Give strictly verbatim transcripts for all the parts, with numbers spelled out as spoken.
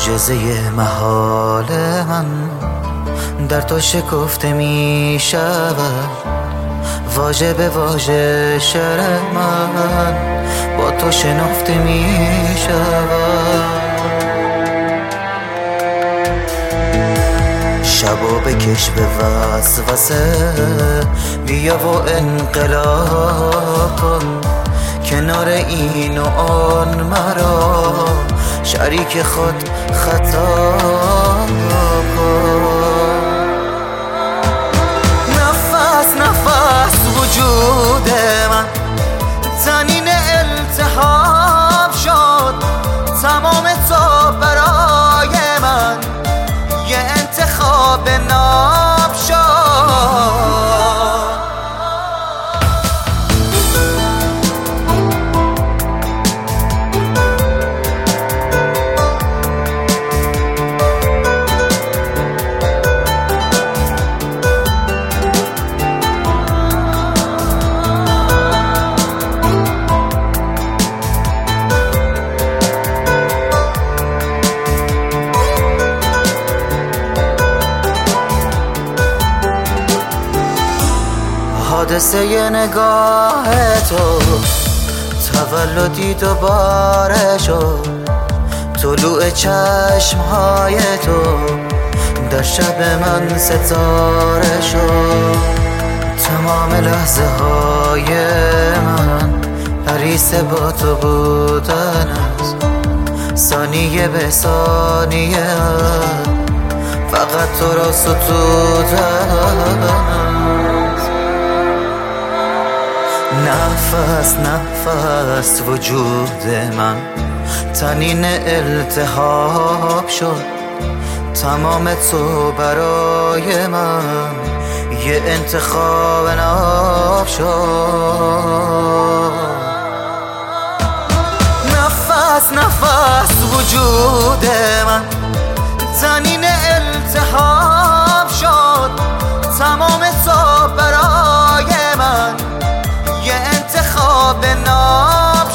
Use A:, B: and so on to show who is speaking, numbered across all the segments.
A: معجزه محال من در تو شکفته می شود، واژه به واژه شعر من با تو شناخته می شود. شبا بکش به وسوسه، بیا و انقلاب کن، کنار این و آن مرا شریک خود خطا کن. نفس نفس وجود من طنین التهاب شد، تمام تو برای من یه انتخاب ناب شد. حادثه نگاه تو تولدی دوباره شد، طلوع چشمهای تو در شب من ستاره شد. تمام لحظه های من حریص با تو بودن است، ثانیه به ثانیه فقط تو را ستودن است. نفس نفس وجود من طنین التهاب شد، تمام تو برای من یه انتخاب ناب شد. نفس نفس وجود من طنین التهاب شد، تمام تو برای من یه انتخاب ناب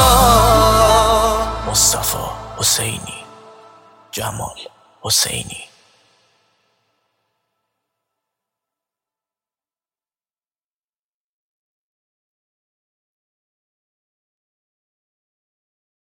A: شد.
B: مصطفی حسینی، جمال حسینی.